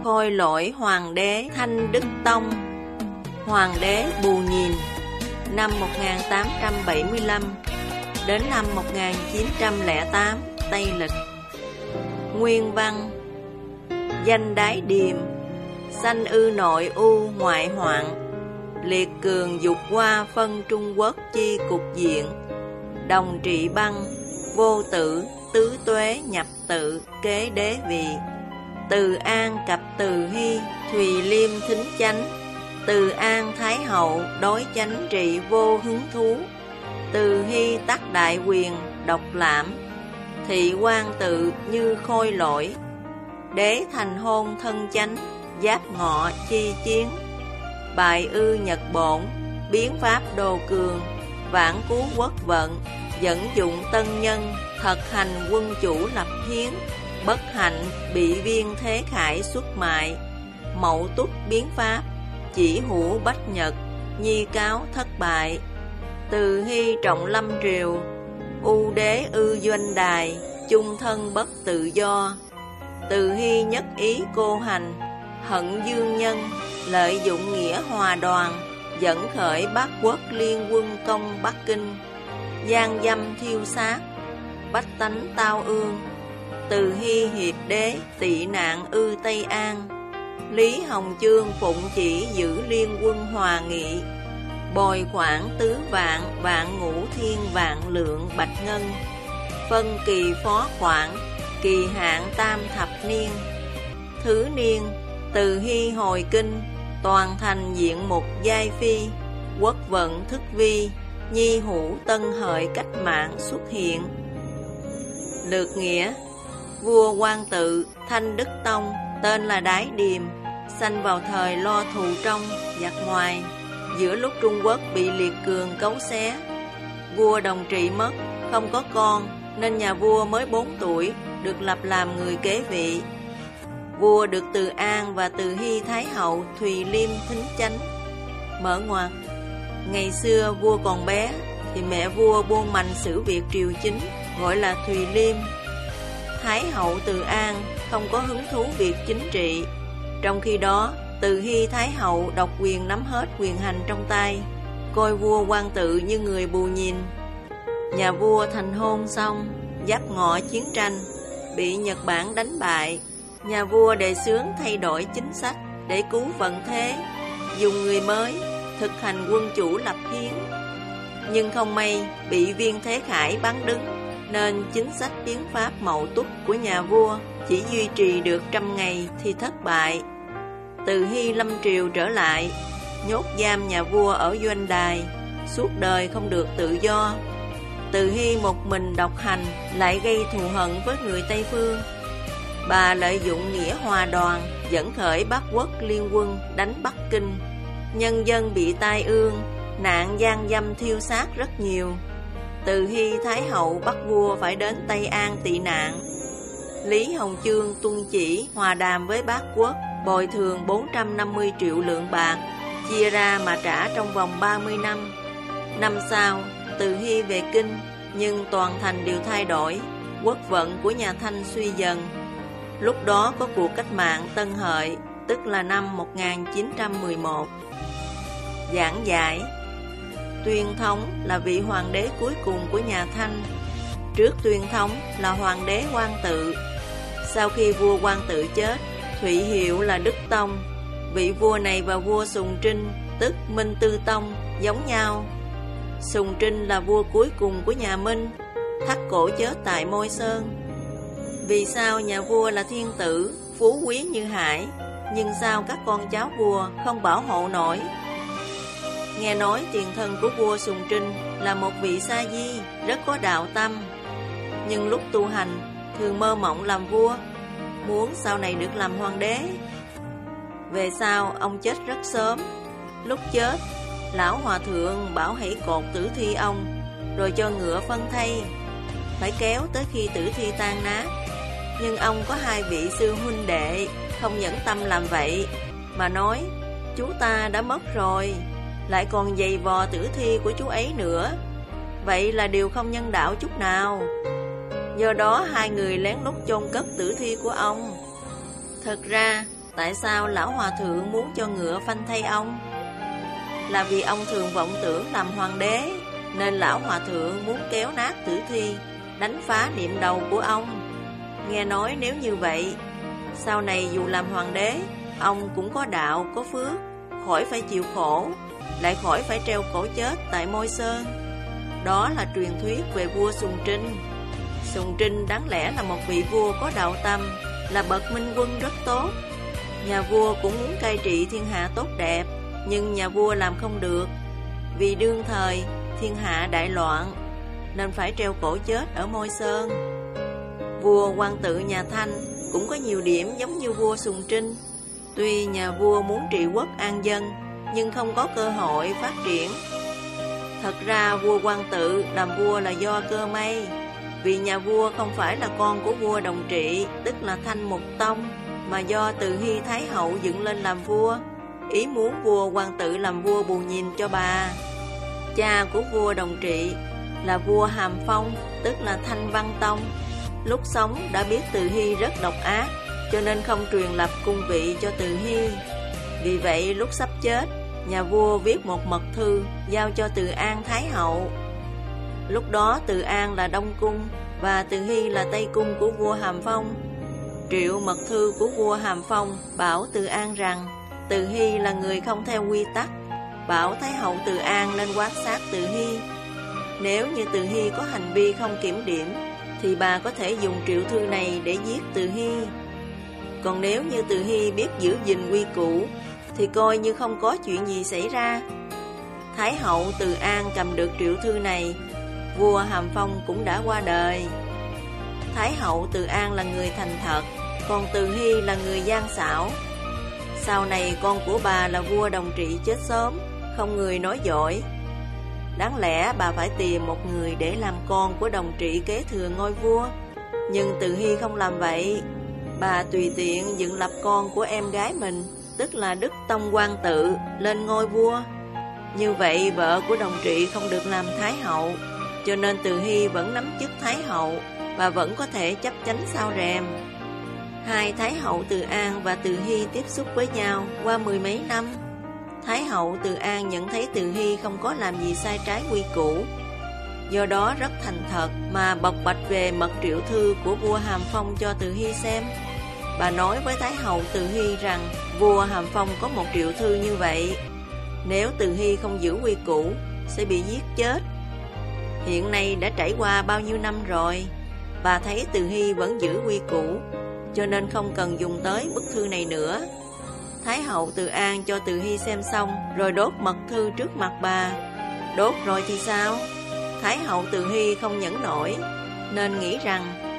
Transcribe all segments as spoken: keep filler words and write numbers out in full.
Khôi Lỗi Hoàng đế Thanh Đức Tông, Hoàng đế Bù Nhìn, năm một nghìn tám trăm bảy mươi lăm đến năm một nghìn chín trăm lẻ tám Tây Lịch. Nguyên văn: danh đái điềm, sanh ư nội u ngoại hoạn, liệt cường dục qua phân Trung Quốc chi cục diện, đồng trị băng, vô tử, tứ tuế nhập tự, kế đế vị. Từ An cập Từ Hy, Thùy Liêm thính chánh, Từ An Thái Hậu đối chánh trị vô hứng thú. Từ Hy tắc đại quyền, độc lãm, thị quan tự như Khôi Lỗi. Đế thành hôn thân chánh, giáp ngọ chi chiến. Bài ư nhật bổn, biến pháp đồ cường, vãn cứu quốc vận, dẫn dụng tân nhân, thật hành quân chủ lập hiến. Bất hạnh bị viên thế khải xuất mại, mậu tuất biến pháp, chỉ hữu bách nhật, nhi cáo thất bại. Từ Hy trọng lâm triều, u đế ư doanh đài, chung thân bất tự do. Từ Hy nhất ý cô hành, hận dương nhân, lợi dụng nghĩa hòa đoàn, dẫn khởi bát quốc liên quân công Bắc Kinh. Gian dâm thiêu sát, bách tánh tao ương. Từ Hy hiệp đế, tị nạn ư Tây An. Lý Hồng Chương phụng chỉ giữ liên quân hòa nghị, bồi khoản tứ vạn, vạn ngũ thiên vạn lượng bạch ngân. Phân kỳ phó khoản, kỳ hạn tam thập niên. Thứ niên, Từ Hy hồi kinh, toàn thành diện mục giai phi. Quốc vận thức vi, nhi hữu tân hợi cách mạng xuất hiện. Lược nghĩa: vua Quang Tự Thanh Đức Tông, tên là Đái Điềm, sanh vào thời lo thù trong, giặc ngoài, giữa lúc Trung Quốc bị liệt cường cấu xé. Vua đồng trị mất, không có con, nên nhà vua mới bốn tuổi được lập làm người kế vị. Vua được Từ An và Từ Hy Thái Hậu Thùy Liêm thính chánh. Mở ngoặc: ngày xưa vua còn bé thì mẹ vua buôn mạnh xử việc triều chính, gọi là Thùy Liêm. Thái Hậu Từ An không có hứng thú việc chính trị. Trong khi đó, Từ Hy Thái Hậu độc quyền nắm hết quyền hành trong tay, coi vua Quang Tự như người bù nhìn. Nhà vua thành hôn xong, giáp ngọ chiến tranh, bị Nhật Bản đánh bại. Nhà vua đề xướng thay đổi chính sách để cứu vận thế, dùng người mới, thực hành quân chủ lập hiến. Nhưng không may bị viên thế khải bắn đứng, nên chính sách biến pháp mậu tuất của nhà vua chỉ duy trì được trăm ngày thì thất bại. Từ Hy lâm triều trở lại, nhốt giam nhà vua ở doanh đài, suốt đời không được tự do. Từ Hy một mình độc hành, lại gây thù hận với người Tây Phương. Bà lợi dụng nghĩa hòa đoàn, dẫn khởi bát quốc liên quân đánh Bắc Kinh. Nhân dân bị tai ương, nạn gian dâm thiêu sát rất nhiều. Từ Hy Thái Hậu bắt vua phải đến Tây An tị nạn. Lý Hồng Chương tuân chỉ hòa đàm với bát quốc, bồi thường bốn trăm năm mươi triệu lượng bạc, chia ra mà trả trong vòng ba mươi năm. Năm sau, Từ Hy về kinh, nhưng toàn thành đều thay đổi, quốc vận của nhà Thanh suy dần. Lúc đó có cuộc cách mạng Tân Hợi, tức là năm một nghìn chín trăm mười một. Giảng giải: Tuyên Thống là vị hoàng đế cuối cùng của nhà Thanh. Trước Tuyên Thống là hoàng đế Quang Tự. Sau khi vua Quang Tự chết, Thụy hiệu là Đức Tông. Vị vua này và vua Sùng Trinh, tức Minh Tư Tông, giống nhau. Sùng Trinh là vua cuối cùng của nhà Minh, thắt cổ chết tại Môi Sơn. Vì sao nhà vua là thiên tử, phú quý như hải, nhưng sao các con cháu vua không bảo hộ nổi? Nghe nói tiền thân của vua Sùng Trinh là một vị sa di, rất có đạo tâm, nhưng lúc tu hành thường mơ mộng làm vua, muốn sau này được làm hoàng đế. Về sau ông chết rất sớm. Lúc chết, lão hòa thượng bảo hãy cột tử thi ông, rồi cho ngựa phân thây, phải kéo tới khi tử thi tan nát. Nhưng ông có hai vị sư huynh đệ không nhẫn tâm làm vậy, mà nói chú ta đã mất rồi, lại còn giày vò tử thi của chú ấy nữa, vậy là điều không nhân đạo chút nào. Do đó hai người lén lút chôn cất tử thi của ông. Thật ra Tại sao lão hòa thượng muốn cho ngựa phanh thay ông? Là vì ông thường vọng tưởng làm hoàng đế, nên lão hòa thượng muốn kéo nát tử thi, đánh phá niệm đầu của ông. Nghe nói nếu như vậy, sau này dù làm hoàng đế, ông cũng có đạo, có phước, khỏi phải chịu khổ, lại khỏi phải treo cổ chết tại Môi Sơn. Đó là truyền thuyết về vua Sùng Trinh. Sùng Trinh đáng lẽ là một vị vua có đạo tâm, là bậc minh quân rất tốt. Nhà vua cũng muốn cai trị thiên hạ tốt đẹp, nhưng nhà vua làm không được. Vì đương thời thiên hạ đại loạn, nên phải treo cổ chết ở Môi Sơn. Vua Quang Tự nhà Thanh cũng có nhiều điểm giống như vua Sùng Trinh. Tuy nhà vua muốn trị quốc an dân, nhưng không có cơ hội phát triển. Thật ra vua Quang Tự làm vua là do cơ may, vì nhà vua không phải là con của vua Đồng Trị, tức là Thanh Mục Tông, mà do Từ Hy Thái Hậu dựng lên làm vua, ý muốn vua Quang Tự làm vua bù nhìn cho bà. Cha của vua Đồng Trị là vua Hàm Phong, tức là Thanh Văn Tông. Lúc sống đã biết Từ Hy rất độc ác, cho nên không truyền lập cung vị cho Từ Hy. Vì vậy lúc sắp chết, nhà vua viết một mật thư giao cho Từ An Thái Hậu. Lúc đó Từ An là Đông Cung và Từ Hy là Tây Cung của vua Hàm Phong. Triệu mật thư của vua Hàm Phong bảo Từ An rằng Từ Hy là người không theo quy tắc, bảo Thái Hậu Từ An nên quan sát Từ Hy. Nếu như Từ Hy có hành vi không kiểm điểm, thì bà có thể dùng triệu thư này để giết Từ Hy. Còn nếu như Từ Hy biết giữ gìn quy củ, thì coi như không có chuyện gì xảy ra. Thái Hậu Từ An cầm được triệu thư này, vua Hàm Phong cũng đã qua đời. Thái Hậu Từ An là người thành thật, còn Từ Hy là người gian xảo. Sau này con của bà là vua Đồng Trị chết sớm, không người nói giỏi. Đáng lẽ bà phải tìm một người để làm con của Đồng Trị kế thừa ngôi vua, nhưng Từ Hy không làm vậy. Bà tùy tiện dựng lập con của em gái mình, tức là Đức Tông Quang Tự, lên ngôi vua. Như vậy vợ của Đồng Trị không được làm Thái Hậu, cho nên Từ Hy vẫn nắm chức Thái Hậu và vẫn có thể chấp chánh sao rèm. Hai Thái Hậu Từ An và Từ Hy tiếp xúc với nhau qua mười mấy năm. Thái Hậu Từ An nhận thấy Từ Hy không có làm gì sai trái quy củ, do đó rất thành thật mà bộc bạch về mật triệu thư của vua Hàm Phong cho Từ Hy xem. Bà nói với Thái Hậu Từ Hy rằng vua Hàm Phong có một triệu thư như vậy, nếu Từ Hy không giữ quy củ sẽ bị giết chết. Hiện nay đã trải qua bao nhiêu năm rồi, bà thấy Từ Hy vẫn giữ quy củ, cho nên không cần dùng tới bức thư này nữa. Thái Hậu Từ An cho Từ Hy xem xong rồi đốt mật thư trước mặt bà. Đốt rồi thì sao? Thái Hậu Từ Hy không nhẫn nổi, nên nghĩ rằng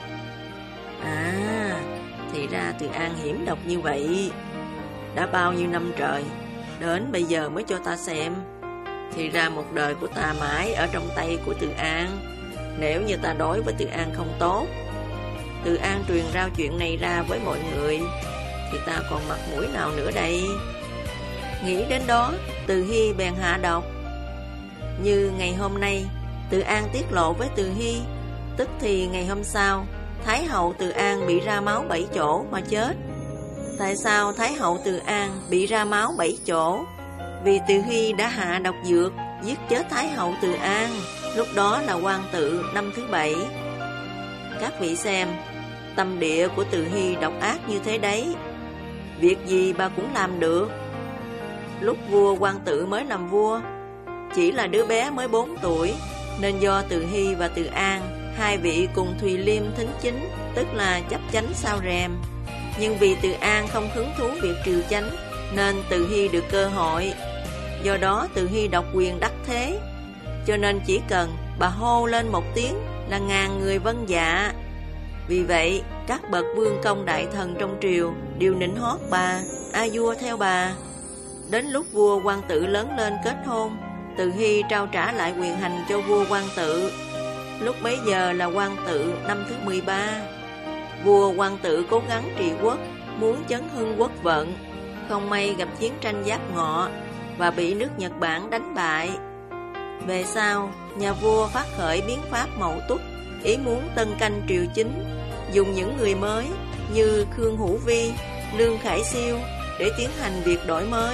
à, thì ra Từ An hiểm độc như vậy. Đã bao nhiêu năm trời, đến bây giờ mới cho ta xem. Thì ra một đời của ta mãi ở trong tay của Từ An. Nếu như ta đối với Từ An không tốt, Từ An truyền rao chuyện này ra với mọi người, thì ta còn mặt mũi nào nữa đây? Nghĩ đến đó, Từ Hy bèn hạ độc. Như ngày hôm nay, Từ An tiết lộ với Từ Hy, tức thì ngày hôm sau, Thái Hậu Từ An bị ra máu bảy chỗ mà chết. Tại sao Thái Hậu Từ An bị ra máu bảy chỗ? Vì Từ Hy đã hạ độc dược giết chết Thái Hậu Từ An. Lúc đó là Quang Tự năm thứ bảy. Các vị xem, tâm địa của Từ Hy độc ác như thế đấy. Việc gì bà cũng làm được. Lúc vua Quang Tự mới làm vua, chỉ là đứa bé mới bốn tuổi, nên do Từ Hy và Từ An, hai vị cùng Thùy Liêm thính chính, tức là chấp chánh sao rèm. Nhưng vì Từ An không hứng thú việc triều chánh, nên Từ Hy được cơ hội. Do đó Từ Hy độc quyền đắc thế, cho nên chỉ cần bà hô lên một tiếng là ngàn người vâng dạ. Vì vậy các bậc vương công đại thần trong triều đều nịnh hót bà, a vua theo bà. Đến lúc vua Quang Tự lớn lên kết hôn, Từ Hy trao trả lại quyền hành cho vua Quang Tự. Lúc bấy giờ là Quang Tự năm thứ mười ba. Vua Quang Tự cố gắng trị quốc, muốn chấn hưng quốc vận. Không may gặp chiến tranh Giáp Ngọ và bị nước Nhật Bản đánh bại. Về sau, nhà vua phát khởi biến pháp Mậu Tuất, ý muốn tân canh triều chính, dùng những người mới như Khương Hữu Vi, Lương Khải Siêu để tiến hành việc đổi mới.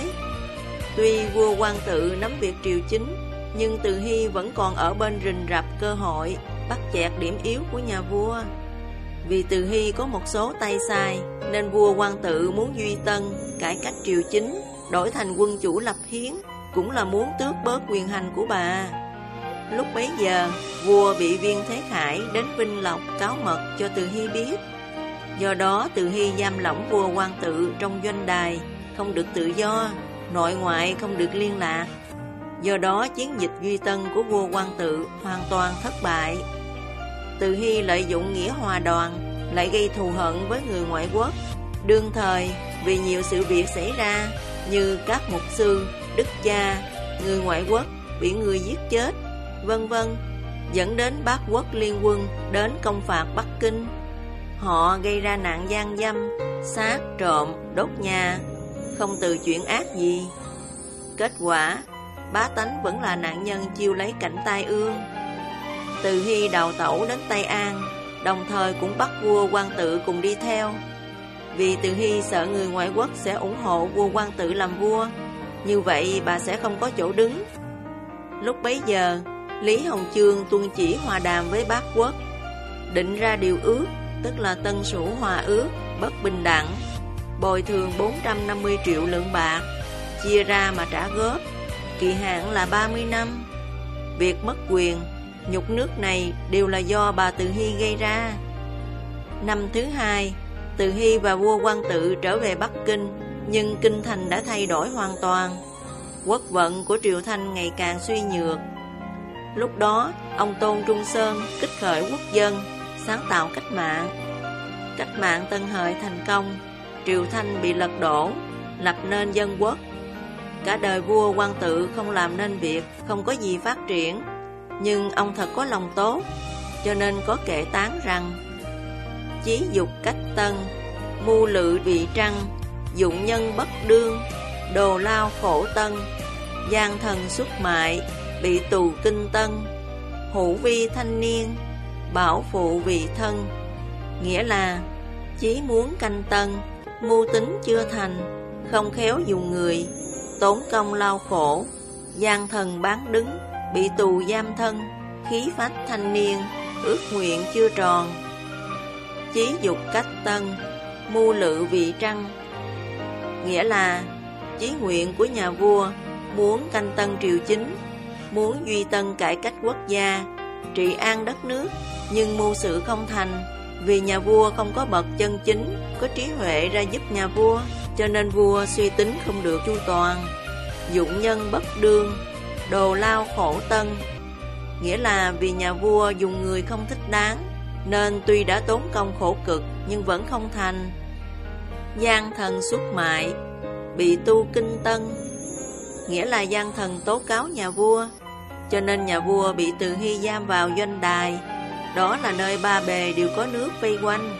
Tuy vua Quang Tự nắm việc triều chính, nhưng Từ Hy vẫn còn ở bên rình rập cơ hội bắt chẹt điểm yếu của nhà vua. Vì Từ Hy có một số tay sai, nên vua Quang Tự muốn duy tân, cải cách triều chính, đổi thành quân chủ lập hiến, cũng là muốn tước bớt quyền hành của bà. Lúc bấy giờ, vua bị Viên Thế Khải đến Vinh Lộc cáo mật cho Từ Hy biết. Do đó Từ Hy giam lỏng vua Quang Tự trong doanh đài, không được tự do, nội ngoại không được liên lạc. Do đó chiến dịch duy tân của vua Quang Tự hoàn toàn thất bại. Từ Hy lợi dụng nghĩa hòa đoàn, lại gây thù hận với người ngoại quốc. Đương thời, vì nhiều sự việc xảy ra, như các mục sư, đức cha, người ngoại quốc bị người giết chết, vân vân, dẫn đến Bát Quốc liên quân đến công phạt Bắc Kinh. Họ gây ra nạn gian dâm, sát, trộm, đốt nhà, không từ chuyện ác gì. Kết quả, bá tánh vẫn là nạn nhân chiêu lấy cảnh tai ương. Từ Hy đào tẩu đến Tây An, đồng thời cũng bắt vua Quang Tự cùng đi theo. Vì Từ Hy sợ người ngoại quốc sẽ ủng hộ vua Quang Tự làm vua, như vậy bà sẽ không có chỗ đứng. Lúc bấy giờ, Lý Hồng Chương tuân chỉ hòa đàm với Bát Quốc, định ra điều ước, tức là Tân Sủ Hòa ước, bất bình đẳng, bồi thường bốn trăm năm mươi triệu lượng bạc, chia ra mà trả góp, kỳ hạn là ba mươi năm. Việc mất quyền, nhục nước này đều là do bà Từ Hy gây ra. Năm thứ hai, Từ Hy và vua Quang Tự trở về Bắc Kinh, nhưng kinh thành đã thay đổi hoàn toàn. Quốc vận của Triều Thanh ngày càng suy nhược. Lúc đó, ông Tôn Trung Sơn kích khởi quốc dân, sáng tạo cách mạng. Cách mạng Tân Hợi thành công, Triều Thanh bị lật đổ, lập nên dân quốc. Cả đời vua Quang Tự không làm nên việc, không có gì phát triển. Nhưng ông thật có lòng tốt, cho nên có kệ tán rằng: chí dục cách tân, mưu lự vị trăng, dụng nhân bất đương, đồ lao khổ tân, gian thần xuất mại, bị tù kinh tân, hữu vi thanh niên, bảo phụ vị thân. Nghĩa là chí muốn canh tân, mưu tính chưa thành, không khéo dùng người, tốn công lao khổ, gian thần bán đứng, bị tù giam thân, khí phách thanh niên, ước nguyện chưa tròn. Chí dục cách tân, mưu lự vị trăng. Nghĩa là chí nguyện của nhà vua muốn canh tân triều chính, muốn duy tân cải cách quốc gia, trị an đất nước, nhưng mưu sự không thành, vì nhà vua không có bậc chân chính, có trí huệ ra giúp nhà vua, cho nên vua suy tính không được chu toàn. Dụng nhân bất đương, đồ lao khổ tân. Nghĩa là vì nhà vua dùng người không thích đáng, nên tuy đã tốn công khổ cực nhưng vẫn không thành. Gian thần xuất mại, bị tu kinh tân. Nghĩa là gian thần tố cáo nhà vua, cho nên nhà vua bị Từ Hy giam vào doanh đài. Đó là nơi ba bề đều có nước vây quanh.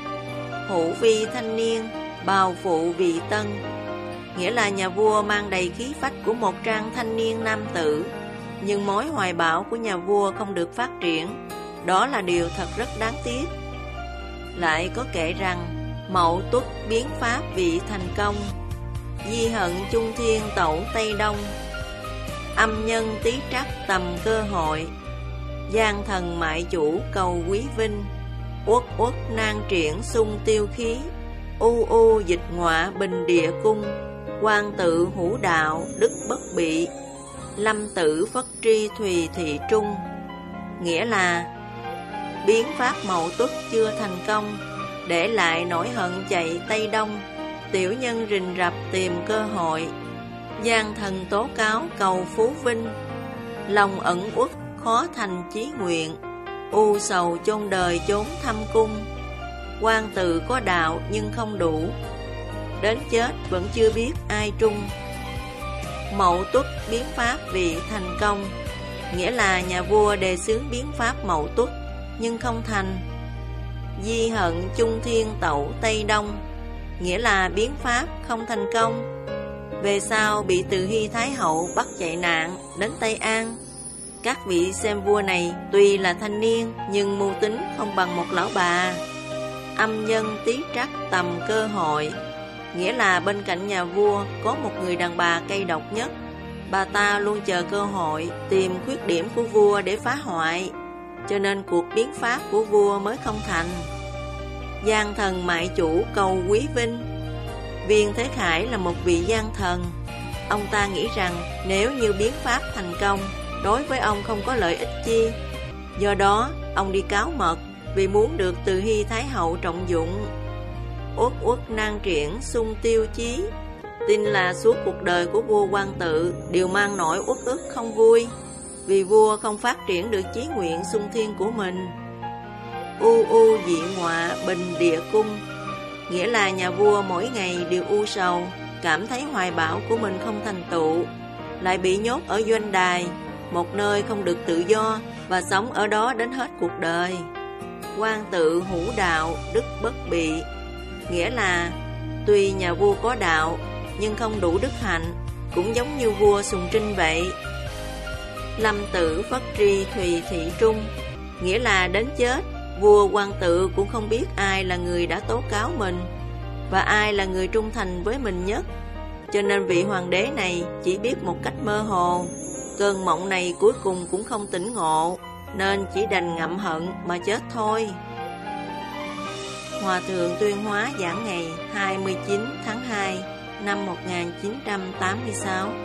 Hữu vi thanh niên, bào phụ vị tân. Nghĩa là nhà vua mang đầy khí phách của một trang thanh niên nam tử, nhưng mối hoài bão của nhà vua không được phát triển. Đó là điều thật rất đáng tiếc. Lại có kể rằng Mậu Tuất biến pháp vị thành công, di hận trung thiên tẩu Tây Đông, âm nhân tí trắc tầm cơ hội, gian thần mại chủ cầu quý vinh, uất uất nan triển sung tiêu khí, u u dịch ngọa bình địa cung, Quang Tự hữu đạo đức bất bị, lâm tử phất tri thùy thị trung. Nghĩa là biến pháp Mậu Tuất chưa thành công, để lại nỗi hận chạy Tây Đông, tiểu nhân rình rập tìm cơ hội, gian thần tố cáo cầu phú vinh, lòng ẩn uất khó thành chí nguyện, u sầu chôn đời chốn thâm cung, Quang Tự có đạo nhưng không đủ, đến chết vẫn chưa biết ai trung. Mậu Tuất biến pháp vị thành công. Nghĩa là nhà vua đề xướng biến pháp Mậu Tuất nhưng không thành. Di hận trung thiên tẩu Tây Đông. Nghĩa là biến pháp không thành công. Về sau bị Từ Hy Thái Hậu bắt chạy nạn đến Tây An. Các vị xem vua này tuy là thanh niên nhưng mưu tính không bằng một lão bà. Âm nhân tí trắc tầm cơ hội, nghĩa là bên cạnh nhà vua có một người đàn bà cay độc nhất. Bà ta luôn chờ cơ hội tìm khuyết điểm của vua để phá hoại, cho nên cuộc biến pháp của vua mới không thành. Gian thần mại chủ cầu quý vinh. Viên Thế Khải là một vị gian thần. Ông ta nghĩ rằng nếu như biến pháp thành công, đối với ông không có lợi ích chi. Do đó, ông đi cáo mật vì muốn được Từ Hy Thái Hậu trọng dụng. Uất uất nan triển sung tiêu chí. Tin là suốt cuộc đời của vua Quang Tự đều mang nỗi uất ức không vui, vì vua không phát triển được chí nguyện sung thiên của mình. U u dị ngọa bình địa cung, nghĩa là nhà vua mỗi ngày đều u sầu, cảm thấy hoài bão của mình không thành tựu, lại bị nhốt ở doanh đài, một nơi không được tự do, và sống ở đó đến hết cuộc đời. Quang Tự hữu đạo, đức bất bị, nghĩa là tuy nhà vua có đạo nhưng không đủ đức hạnh, cũng giống như vua Sùng Trinh vậy. Lâm Tử phất tri thùy thị trung, nghĩa là đến chết, vua Quang Tự cũng không biết ai là người đã tố cáo mình và ai là người trung thành với mình nhất, cho nên vị hoàng đế này chỉ biết một cách mơ hồ. Cơn mộng này cuối cùng cũng không tỉnh ngộ, nên chỉ đành ngậm hận mà chết thôi. Hòa thượng Tuyên Hóa giảng ngày hai mươi chín tháng hai năm một nghìn chín trăm tám mươi sáu.